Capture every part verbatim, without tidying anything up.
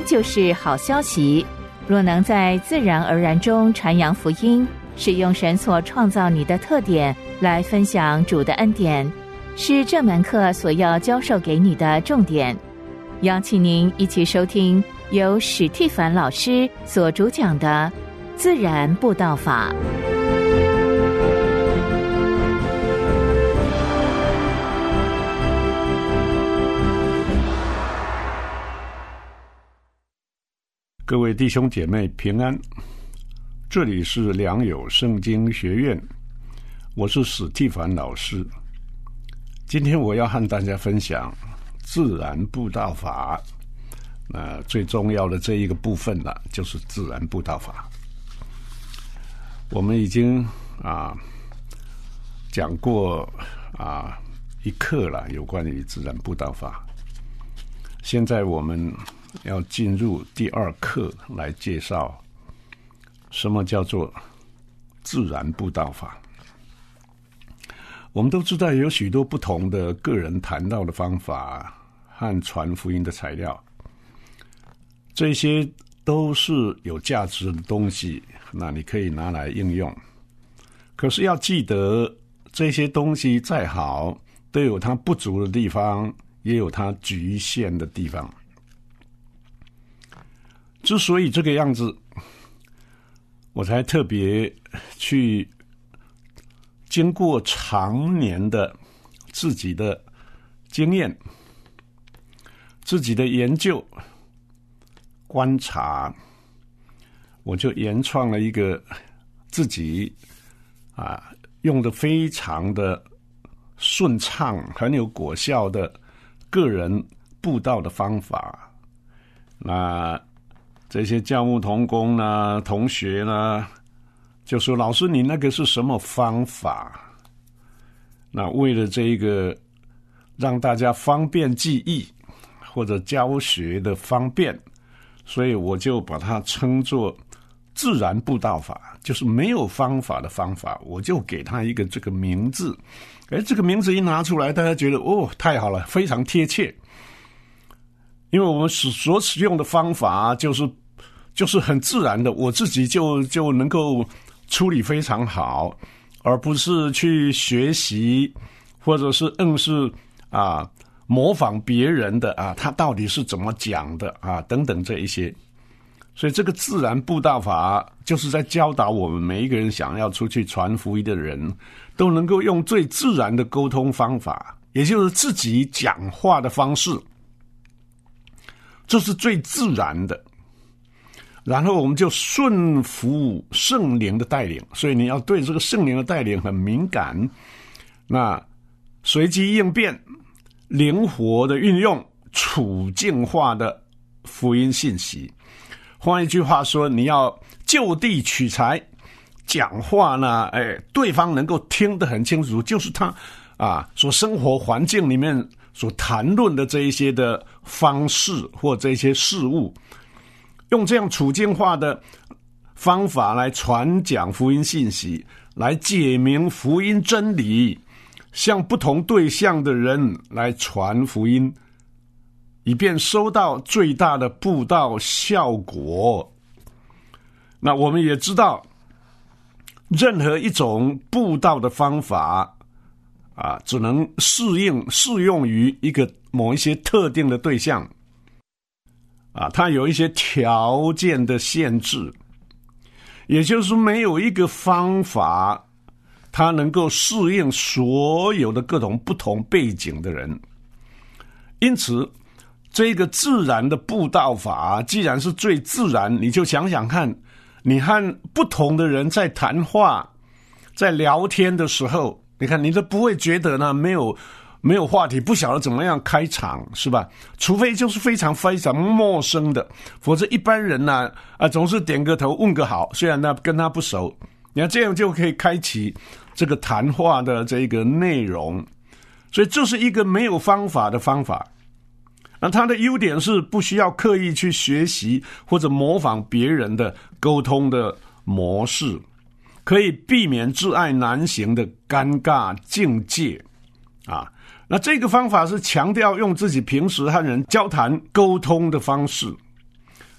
就是好消息。若能在自然而然中传扬福音，使用神所创造你的特点来分享主的恩典，是这门课所要教授给你的重点。邀请您一起收听由史蒂凡老师所主讲的自然布道法。 各位弟兄姐妹平安，这里是良友圣经学院，我是史蒂凡老师。今天我要和大家分享自然布道法，那最重要的这一个部分了，就是自然布道法。我们已经啊讲过啊一课了，有关于自然布道法。现在我们要进入第二课来介绍什么叫做自然布道法。我们都知道有许多不同的个人谈道的方法和传福音的材料，这些都是有价值的东西，那你可以拿来应用。可是要记得，这些东西再好，都有它不足的地方，也有它局限的地方。之所以这个样子，我才特别去经过常年的自己的经验、自己的研究、观察，我就研创了一个自己啊用的非常的顺畅、很有果效的个人布道的方法。那这些教牧同工呢、同学呢，就说：“老师，你那个是什么方法？”那为了这个让大家方便记忆或者教学的方便，所以我就把它称作自然布道法，就是没有方法的方法，我就给它一个这个名字。哎，这个名字一拿出来，大家觉得哦，太好了，非常贴切。因为我们所使用的方法就是就是很自然的，我自己就就能够处理非常好，而不是去学习或者是硬是啊模仿别人的啊，他到底是怎么讲的啊等等这一些。所以这个自然布道法就是在教导我们每一个人想要出去传福音的人，都能够用最自然的沟通方法，也就是自己讲话的方式，这是最自然的。然后我们就顺服圣灵的带领，所以你要对这个圣灵的带领很敏感，那随机应变，灵活的运用处境化的福音信息。换一句话说，你要就地取材，讲话呢，哎，对方能够听得很清楚，就是他啊所生活环境里面所谈论的这一些的方式或这些事物，用这样处境化的方法来传讲福音信息，来解明福音真理，向不同对象的人来传福音，以便收到最大的布道效果。那我们也知道，任何一种布道的方法啊，只能适应适用于一个某一些特定的对象啊，它有一些条件的限制，也就是没有一个方法它能够适应所有的各种不同背景的人。因此这个自然的布道法既然是最自然，你就想想看，你和不同的人在谈话在聊天的时候，你看你都不会觉得呢没有没有话题，不晓得怎么样开场，是吧？除非就是非常非常陌生的，否则一般人呢啊总是点个头问个好，虽然呢跟他不熟，你看这样就可以开启这个谈话的这个内容。所以这是一个没有方法的方法。那它的优点是不需要刻意去学习或者模仿别人的沟通的模式，可以避免挚爱难行的尴尬境界啊。那这个方法是强调用自己平时和人交谈沟通的方式，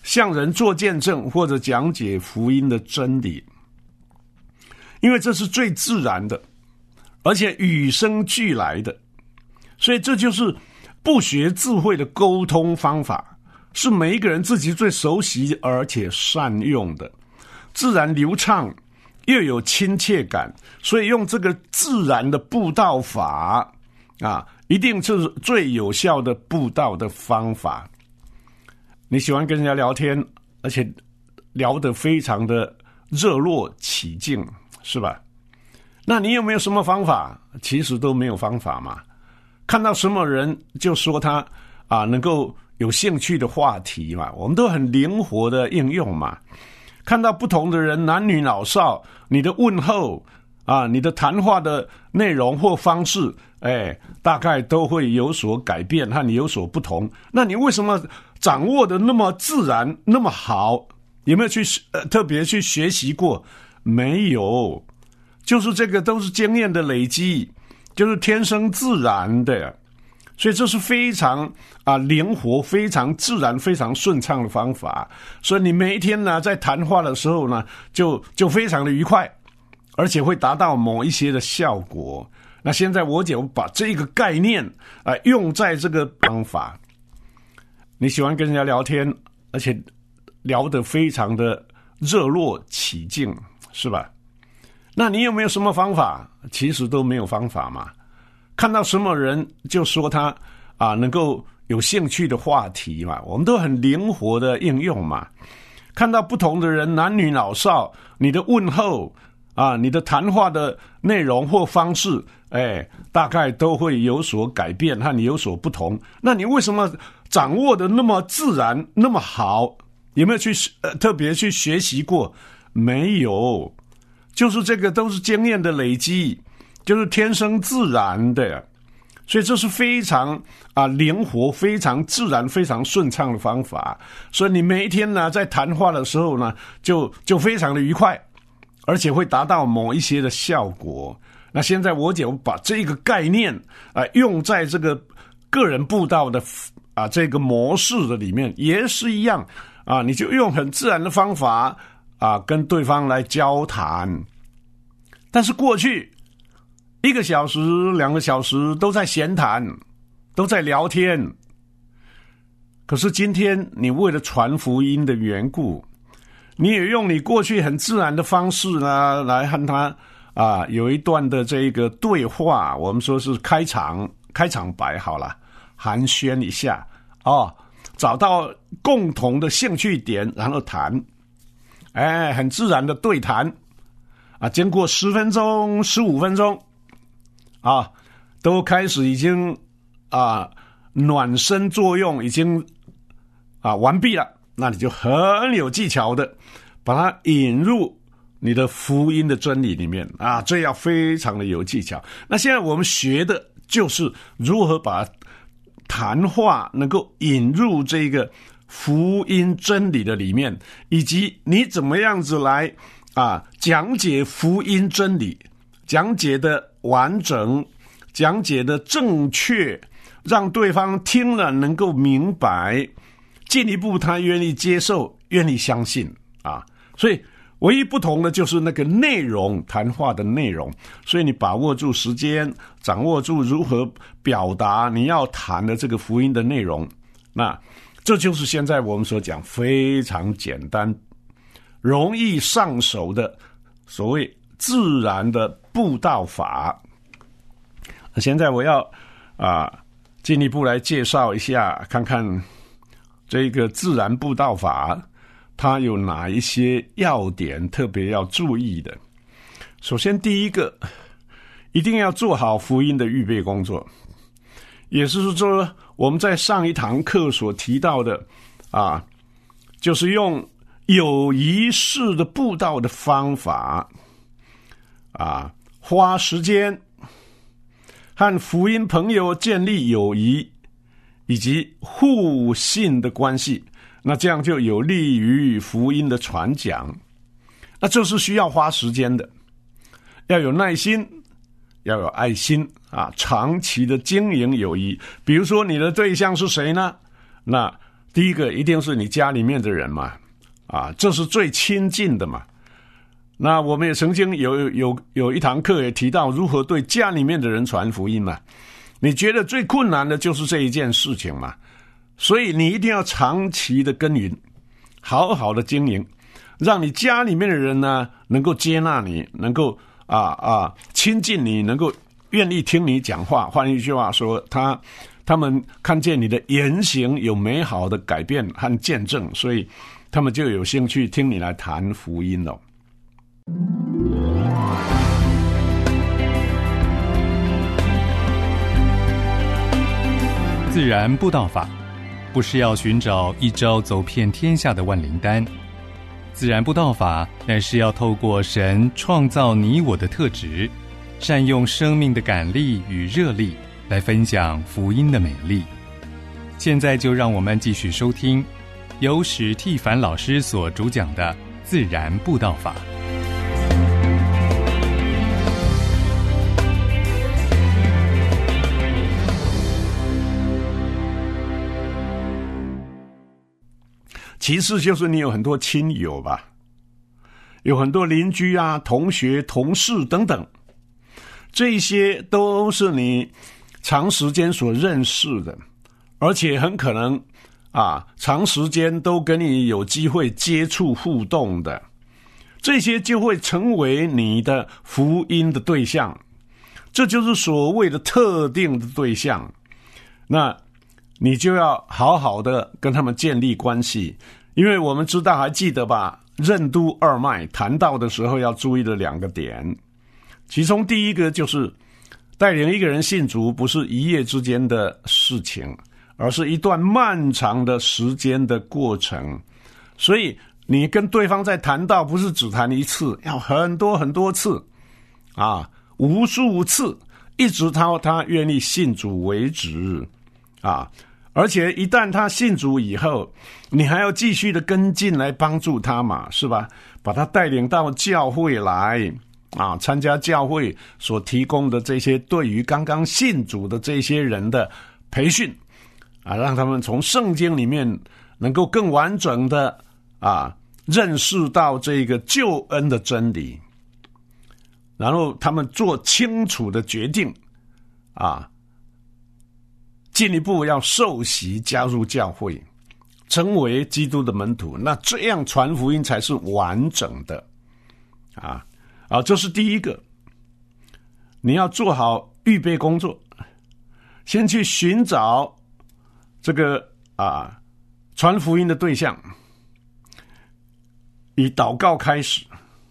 向人做见证或者讲解福音的真理，因为这是最自然的，而且与生俱来的，所以这就是不学智慧的沟通方法，是每一个人自己最熟悉而且善用的，自然流畅又有亲切感，所以用这个自然的布道法啊，一定是最有效的布道的方法。你喜欢跟人家聊天，而且聊得非常的热络起劲，是吧？那你有没有什么方法？其实都没有方法嘛。看到什么人就说他啊能够有兴趣的话题嘛，我们都很灵活的应用嘛。看到不同的人，男女老少，你的问候啊，你的谈话的内容或方式，哎，大概都会有所改变，和你有所不同。那你为什么掌握的那么自然，那么好？有没有去呃特别去学习过？没有，就是这个都是经验的累积，就是天生自然的，所以这是非常啊灵活、非常自然、非常顺畅的方法。所以你每一天呢，在谈话的时候呢，就就非常的愉快，而且会达到某一些的效果。那现在我就把这个概念啊、呃、用在这个方法。你喜欢跟人家聊天，而且聊得非常的热络起劲，是吧？那你有没有什么方法？其实都没有方法嘛。看到什么人就说他啊能够有兴趣的话题嘛，我们都很灵活的应用嘛。看到不同的人，男女老少，你的问候啊，你的谈话的内容或方式，哎，大概都会有所改变，和你有所不同。那你为什么掌握的那么自然，那么好？有没有去呃特别去学习过？没有，就是这个都是经验的累积，就是天生自然的，所以这是非常啊灵活、非常自然、非常顺畅的方法。所以你每一天呢，在谈话的时候呢，就就非常的愉快，而且会达到某一些的效果。那现在我就把这个概念啊、呃、用在这个个人布道的啊这个模式的里面，也是一样啊，你就用很自然的方法啊跟对方来交谈。但是过去一个小时、两个小时都在闲谈，都在聊天。可是今天你为了传福音的缘故，你也用你过去很自然的方式呢，来和他啊有一段的这个对话，我们说是开场开场白好了，寒暄一下哦，找到共同的兴趣点，然后谈，哎，很自然的对谈啊，经过十分钟、十五分钟啊，都开始已经啊暖身作用已经啊完毕了。那你就很有技巧的把它引入你的福音的真理里面啊，这要非常的有技巧。那现在我们学的就是如何把谈话能够引入这个福音真理的里面，以及你怎么样子来啊讲解福音真理，讲解的完整，讲解的正确，让对方听了能够明白，进一步他愿意接受，愿意相信啊。所以唯一不同的就是那个内容，谈话的内容。所以你把握住时间，掌握住如何表达你要谈的这个福音的内容，那这就是现在我们所讲非常简单容易上手的所谓自然的布道法。现在我要啊进一步来介绍一下，看看这个自然布道法它有哪一些要点特别要注意的。首先第一个，一定要做好福音的预备工作，也就是说我们在上一堂课所提到的啊，就是用有仪式的布道的方法啊，花时间和福音朋友建立友谊以及互信的关系，那这样就有利于福音的传讲。那这是需要花时间的，要有耐心，要有爱心啊，长期的经营友谊。比如说你的对象是谁呢？那第一个一定是你家里面的人嘛，啊，这是最亲近的嘛。那我们也曾经有有有一堂课也提到如何对家里面的人传福音嘛。你觉得最困难的就是这一件事情嘛，所以你一定要长期的耕耘，好好的经营，让你家里面的人呢能够接纳你，能够啊啊亲近你，能够愿意听你讲话。换一句话说，他他们看见你的言行有美好的改变和见证，所以他们就有兴趣听你来谈福音了。 自然布道法不是要寻找一招走遍天下的万灵丹，自然布道法乃是要透过神创造你我的特质，善用生命的感力与热力来分享福音的美丽。现在就让我们继续收听由史蒂凡老师所主讲的自然布道法。 其次就是你有很多亲友吧，有很多邻居啊、同学、同事等等，这些都是你长时间所认识的，而且很可能啊长时间都跟你有机会接触互动的，这些就会成为你的福音的对象，这就是所谓的特定的对象。那你就要好好的跟他们建立关系，因为我们知道，还记得吧，任督二脉谈到的时候要注意的两个点，其中第一个就是带领一个人信主不是一夜之间的事情，而是一段漫长的时间的过程。所以你跟对方在谈到不是只谈一次，要很多很多次啊，无数次，一直到他愿意信主为止啊。而且一旦他信主以后，你还要继续的跟进来帮助他嘛，是吧？把他带领到教会来啊，参加教会所提供的这些对于刚刚信主的这些人的培训啊，让他们从圣经里面能够更完整的啊认识到这个救恩的真理，然后他们做清楚的决定啊，进一步要受洗加入教会，成为基督的门徒，那这样传福音才是完整的啊啊！这是第一个，你要做好预备工作，先去寻找这个啊传福音的对象，以祷告开始，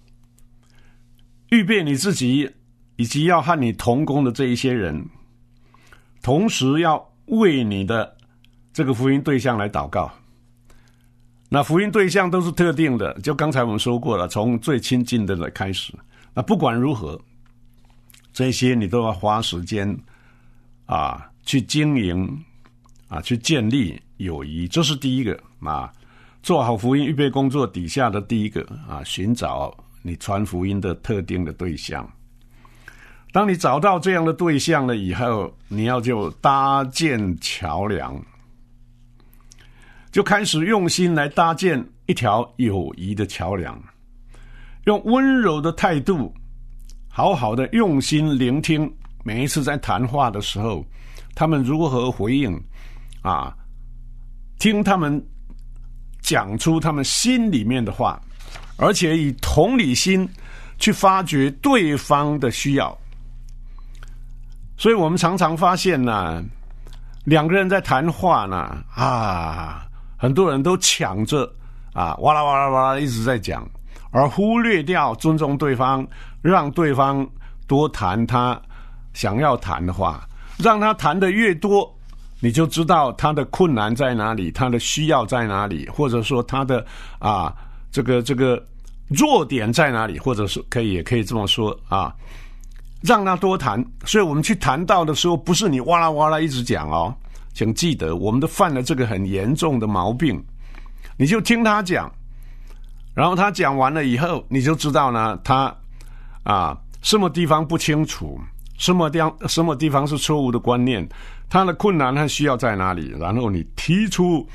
预备你自己以及要和你同工的这一些人，同时要为你的这个福音对象来祷告。那福音对象都是特定的，就刚才我们说过了，从最亲近的来开始。那不管如何，这些你都要花时间啊去经营啊，去建立友谊，这是第一个啊。做好福音预备工作底下的第一个啊，寻找你传福音的特定的对象。当你找到这样的对象了以后，你要就搭建桥梁，就开始用心来搭建一条友谊的桥梁，用温柔的态度，好好的用心聆听每一次在谈话的时候，他们如何回应啊，听他们讲出他们心里面的话，而且以同理心去发掘对方的需要。所以我们常常发现呢，两个人在谈话呢，啊，很多人都抢着啊，哇啦哇啦哇啦一直在讲，而忽略掉尊重对方，让对方多谈他想要谈的话，让他谈的越多，你就知道他的困难在哪里，他的需要在哪里，或者说他的啊这个这个弱点在哪里，或者是可以也可以这么说啊。让他多谈，所以我们去谈到的时候，不是你哇啦哇啦一直讲哦，请记得，我们都犯了这个很严重的毛病。你就听他讲，然后他讲完了以后，你就知道呢，他啊什么地方不清楚，什么地方什么地方是错误的观念，他的困难和需要在哪里，然后你提出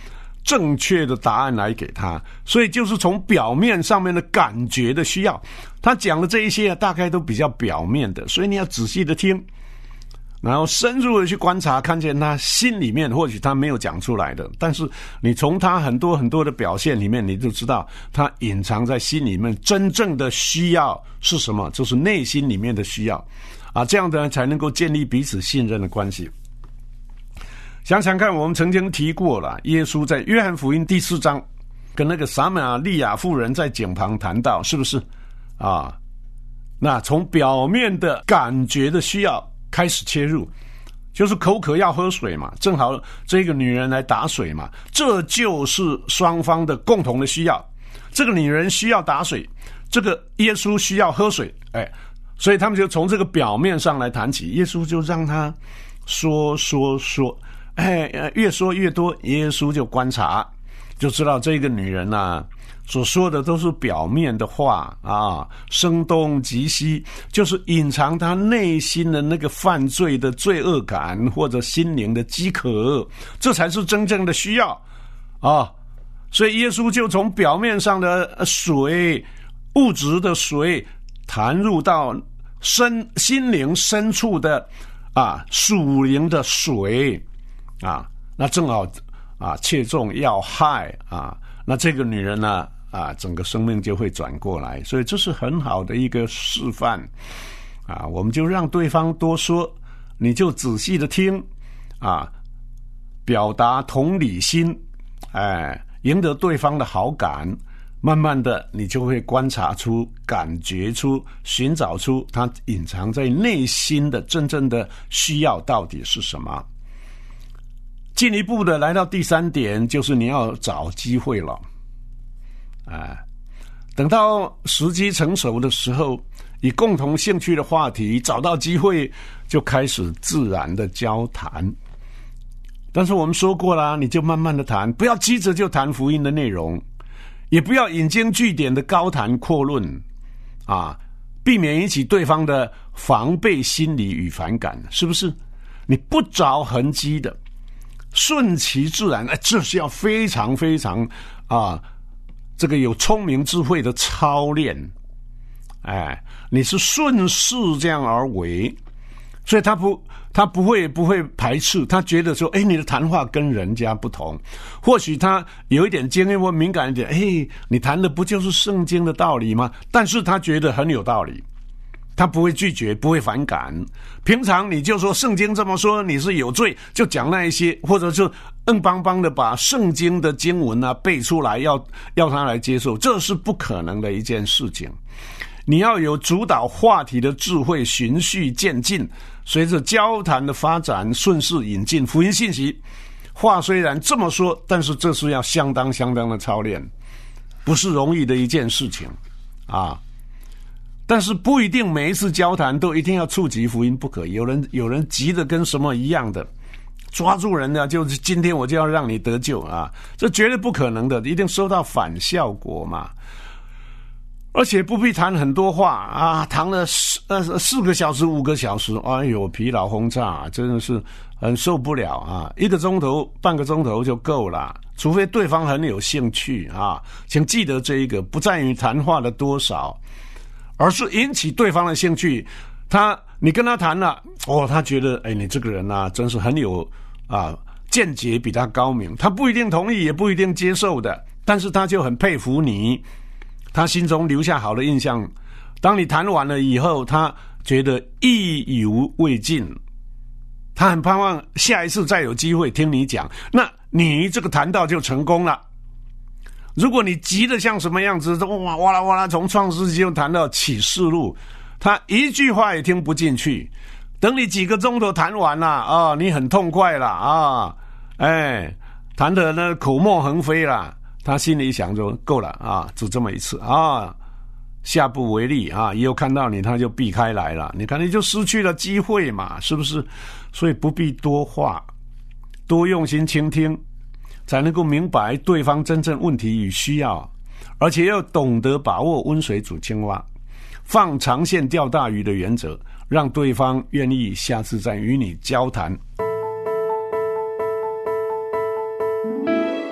正确的答案来给他。所以就是从表面上面的感觉的需要，他讲的这一些大概都比较表面的，所以你要仔细的听，然后深入的去观察，看见他心里面或许他没有讲出来的，但是你从他很多很多的表现里面，你就知道他隐藏在心里面真正的需要是什么，就是内心里面的需要啊，这样的才能够建立彼此信任的关系。想想看，我们曾经提过了，耶稣在约翰福音第四章跟那个撒玛利亚妇人在井旁谈到，是不是啊？那从表面的感觉的需要开始切入，就是口渴要喝水嘛，正好这个女人来打水嘛，这就是双方的共同的需要。这个女人需要打水，这个耶稣需要喝水，哎，所以他们就从这个表面上来谈起。耶稣就让他说说说，哎，越说越多，耶稣就观察，就知道这个女人啊所说的都是表面的话啊，声东击西，就是隐藏他内心的那个犯罪的罪恶感或者心灵的饥渴，这才是真正的需要啊。所以耶稣就从表面上的水，物质的水，谈入到深心灵深处的啊属灵的水啊，那正好啊切中要害啊，那这个女人呢啊，整个生命就会转过来，所以这是很好的一个示范啊！我们就让对方多说，你就仔细的听啊，表达同理心，哎，赢得对方的好感，慢慢的你就会观察出、感觉出、寻找出他隐藏在内心的真正的需要到底是什么。进一步的来到第三点，就是你要找机会了。啊，等到时机成熟的时候，以共同兴趣的话题找到机会，就开始自然的交谈。但是我们说过啦，你就慢慢的谈，不要急着就谈福音的内容，也不要引经据典的高谈阔论啊，避免引起对方的防备心理与反感，是不是？你不着痕迹的，顺其自然，哎，这是要非常非常啊。这个有聪明智慧的操练，哎，你是顺势这样而为，所以他不他不会不会排斥，他觉得说，哎，你的谈话跟人家不同，或许他有一点经验或敏感一点，哎，你谈的不就是圣经的道理吗？但是他觉得很有道理，他不会拒绝，不会反感。平常你就说圣经这么说，你是有罪，就讲那一些，或者是硬邦邦的把圣经的经文啊背出来，要要他来接受，这是不可能的一件事情。你要有主导话题的智慧，循序渐进，随着交谈的发展，顺势引进福音信息。话虽然这么说，但是这是要相当相当的操练，不是容易的一件事情啊。但是不一定每一次交谈都一定要触及福音不可，有人有人急得跟什么一样的，抓住人呢，就是今天我就要让你得救啊，这绝对不可能的，一定收到反效果嘛。而且不必谈很多话啊，谈了四呃四个小时五个小时，哎呦，疲劳轰炸，真的是很受不了啊！一个钟头半个钟头就够了，除非对方很有兴趣啊。请记得这一个，不在于谈话的多少，而是引起对方的兴趣。他你跟他谈了，哦，他觉得哎，你这个人啊，真是很有啊见解，比他高明。他不一定同意，也不一定接受的，但是他就很佩服你，他心中留下好的印象。当你谈完了以后，他觉得意犹未尽，他很盼望下一次再有机会听你讲，那你这个谈道就成功了。如果你急得像什么样子，哇哇啦哇啦，从创世纪就谈到启示录，他一句话也听不进去。等你几个钟头谈完了啊，你很痛快了啊，哎，谈得那口沫横飞了，他心里想说够了啊，只这么一次啊，下不为例啊，以后看到你他就避开来了，你看你就失去了机会嘛，是不是？所以不必多话，多用心倾听，才能够明白对方真正问题与需要，而且要懂得把握温水煮青蛙，放长线钓大鱼的原则，让对方愿意下次再与你交谈。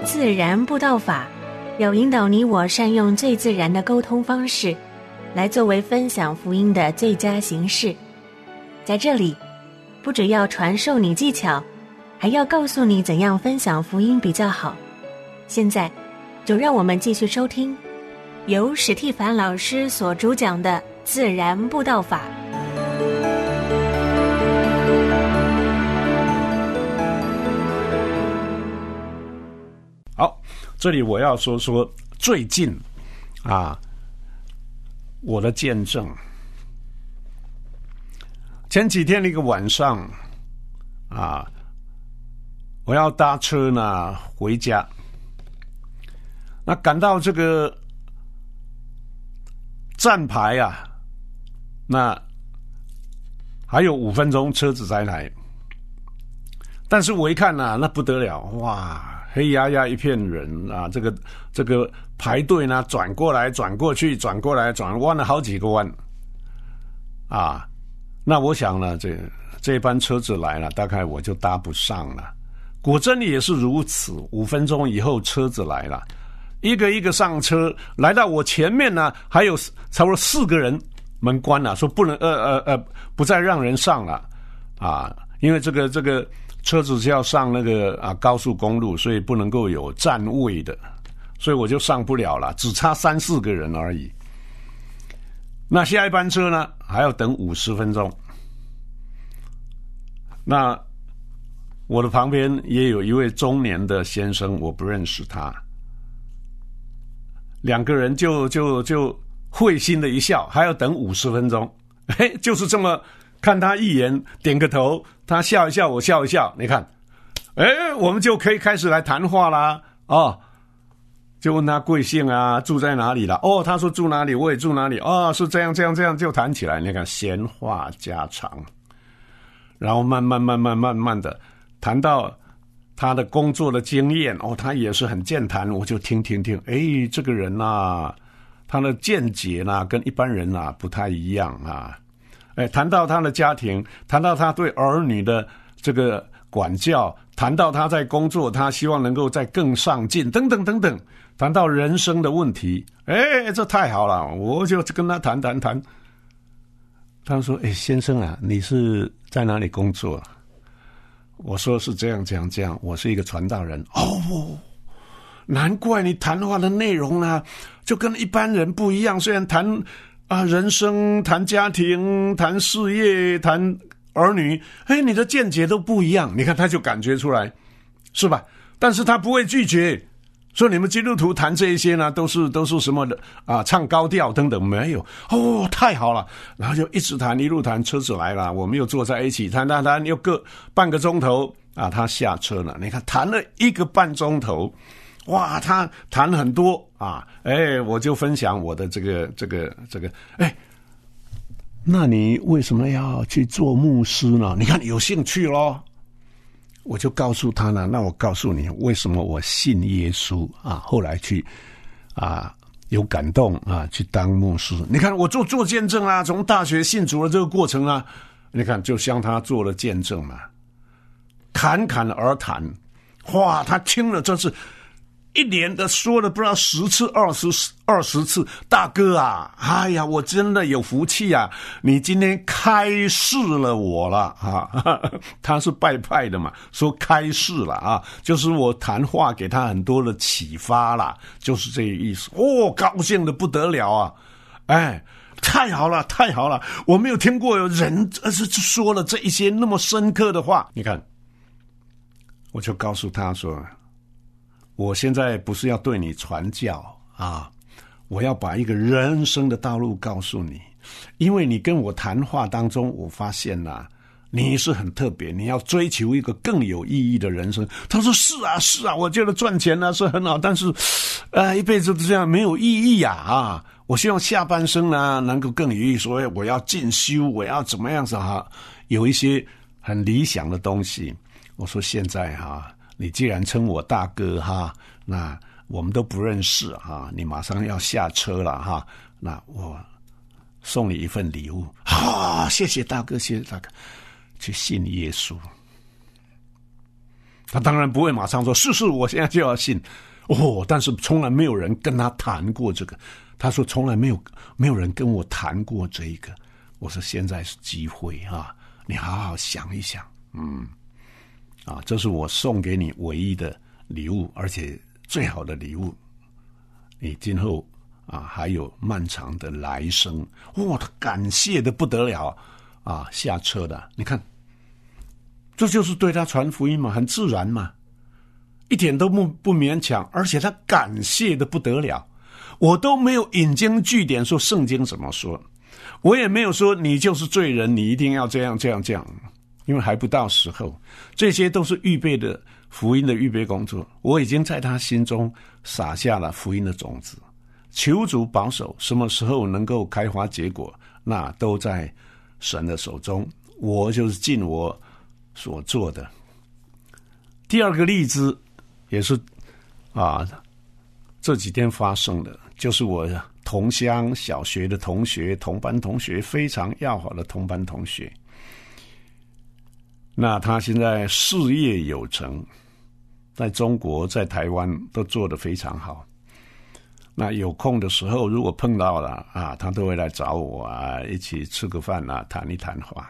自然布道法要引导你我善用最自然的沟通方式，来作为分享福音的最佳形式。在这里，不只要传授你技巧，还要告诉你怎样分享福音比较好。现在，就让我们继续收听由史蒂凡老师所主讲的自然布道法。 好，这里我要说说最近啊，我的见证。前几天的一个晚上啊，我要搭车呢回家，那赶到这个站牌啊，那还有五分钟车子才来，但是我一看啊，那不得了，哇！黑压压一片人啊！这个这个排队呢，转过来转过去，转过来转，弯了好几个弯啊！那我想呢，这这班车子来了，大概我就搭不上了。果真也是如此，五分钟以后车子来了，一个一个上车，来到我前面呢，还有差不多四个人，门关了，说不能呃呃呃，不再让人上了啊，因为这个这个。车子是要上那个啊高速公路，所以不能够有站位的，所以我就上不了了，只差三四个人而已。那下一班车呢，还要等五十分钟。那我的旁边也有一位中年的先生，我不认识他，两个人就就就会心的一笑，还要等五十分钟，嘿，就是这么。看他一眼，点个头，他笑一笑，我笑一笑，你看，哎，我们就可以开始来谈话啦，哦，就问他贵姓啊，住在哪里啦，哦，他说住哪里，我也住哪里，哦，是这样这样这样就谈起来，你看闲话家常，然后慢慢慢慢慢慢的谈到他的工作的经验，哦，他也是很健谈，我就听听听，哎，这个人啊，他的见解呢，跟一般人啊不太一样啊。哎，谈到他的家庭，谈到他对儿女的这个管教，谈到他在工作，他希望能够再更上进，等等等等，谈到人生的问题，哎，这太好了，我就跟他谈谈谈。他说：“哎，先生啊，你是在哪里工作？”我说：“是这样这样这样，我是一个传道人。”哦，难怪你谈话的内容呢，就跟一般人不一样，虽然谈。啊，人生谈家庭，谈事业，谈儿女，哎，你的见解都不一样。你看，他就感觉出来，是吧？但是他不会拒绝，说你们基督徒谈这一些呢，都是都是什么的啊，唱高调等等，没有哦，太好了。然后就一直谈，一路谈，车子来了，我们又坐在一起谈谈谈，又各半个钟头啊，他下车了。你看，谈了一个半钟头。哇，他谈很多啊，哎，我就分享我的这个这个这个，哎，那你为什么要去做牧师呢？你看有兴趣咯，我就告诉他呢，那我告诉你为什么我信耶稣啊，后来去啊有感动啊，去当牧师。你看我做做见证啊，从大学信主的这个过程啊，你看就像他做了见证嘛，侃侃而谈，哇，他听了真是。一连的说了不知道十次二十二十次，大哥啊，哎呀，我真的有福气啊！你今天开示了我了啊！他是拜派的嘛，说开示了啊，就是我谈话给他很多的启发啦，就是这个意思。哦，高兴的不得了啊！哎，太好了，太好了！我没有听过有人呃说了这一些那么深刻的话。你看，我就告诉他说。我现在不是要对你传教啊，我要把一个人生的道路告诉你，因为你跟我谈话当中，我发现啊，你是很特别，你要追求一个更有意义的人生。他说是啊是啊，我觉得赚钱呢是很好，但是呃一辈子都这样没有意义啊啊！我希望下半生呢能够更有意义，所以我要进修，我要怎么样子哈，有一些很理想的东西。我说现在哈。你既然称我大哥哈，那我们都不认识哈，你马上要下车了哈，那我送你一份礼物，啊，谢谢大哥，谢谢大哥，去信耶稣。 他当然不会马上说是是我现在就要信哦，但是从来没有人跟他谈过这个。他说从来没有没有人跟我谈过这一个。我说现在是机会啊，你好好想一想。嗯，啊，这是我送给你唯一的礼物，而且最好的礼物。你今后啊还有漫长的来生。哇，他感谢的不得了啊！下车的，你看，这就是对他传福音嘛，很自然嘛，一点都不不勉强，而且他感谢的不得了。我都没有引经据典说圣经怎么说，我也没有说你就是罪人，你一定要这样这样这样，因为还不到时候。这些都是预备的福音的预备工作，我已经在他心中撒下了福音的种子，求主保守，什么时候能够开花结果，那都在神的手中。我就是尽我所做的。第二个例子也是啊，这几天发生的，就是我同乡小学的同学，同班同学，非常要好的同班同学。那他现在事业有成，在中国在台湾都做得非常好。那有空的时候如果碰到了啊，他都会来找我啊，一起吃个饭啊，谈一谈话。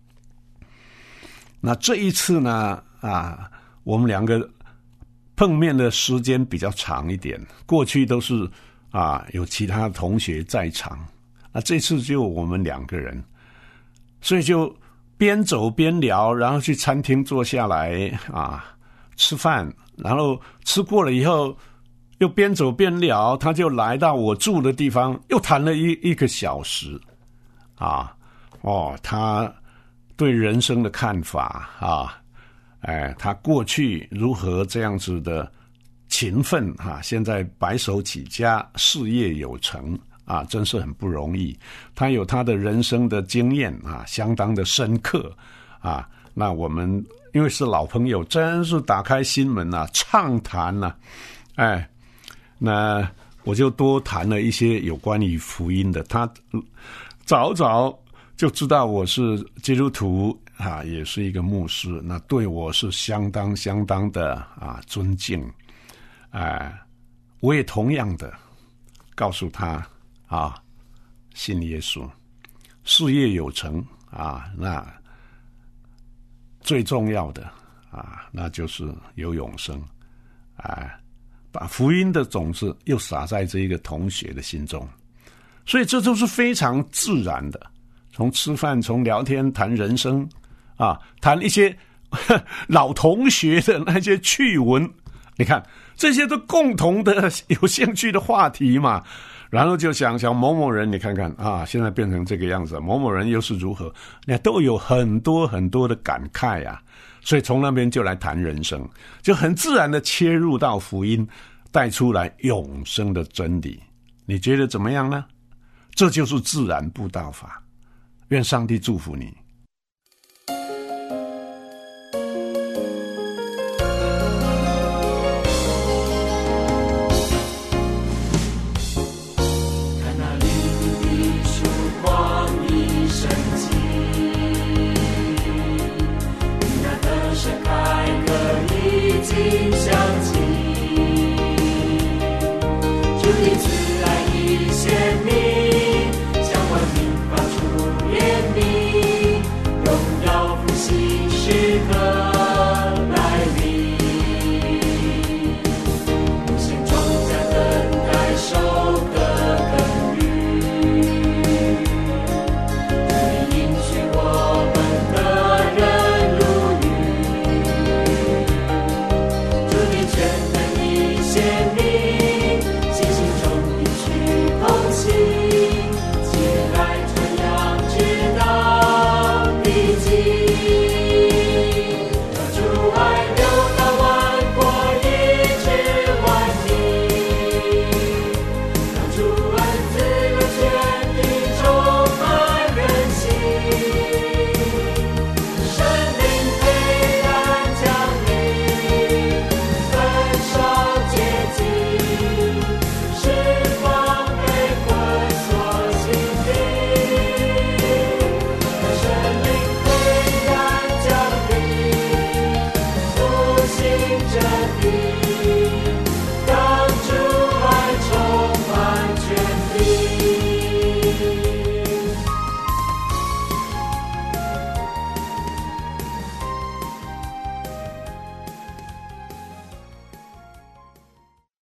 那这一次呢啊，我们两个碰面的时间比较长一点，过去都是啊有其他同学在场，那这次就我们两个人，所以就边走边聊，然后去餐厅坐下来啊吃饭，然后吃过了以后又边走边聊，他就来到我住的地方，又谈了一一个小时啊。哦，他对人生的看法啊，哎，他过去如何这样子的勤奋啊，现在白手起家，事业有成啊，真是很不容易。他有他的人生的经验啊，相当的深刻啊。那我们因为是老朋友，真是打开心门啊，畅谈啊，哎，那我就多谈了一些有关于福音的。他早早就知道我是基督徒啊，也是一个牧师，那对我是相当相当的啊尊敬。哎，我也同样的告诉他啊，信耶稣，事业有成啊，那最重要的啊，那就是有永生。哎，把福音的种子又撒在这一个同学的心中，所以这都是非常自然的。从吃饭，从聊天谈人生啊，谈一些呵老同学的那些趣闻，你看这些都共同的有兴趣的话题嘛。然后就想想某某人，你看看啊，现在变成这个样子，某某人又是如何，那都有很多很多的感慨啊。所以从那边就来谈人生，就很自然的切入到福音，带出来永生的真理。你觉得怎么样呢？这就是自然布道法。愿上帝祝福你。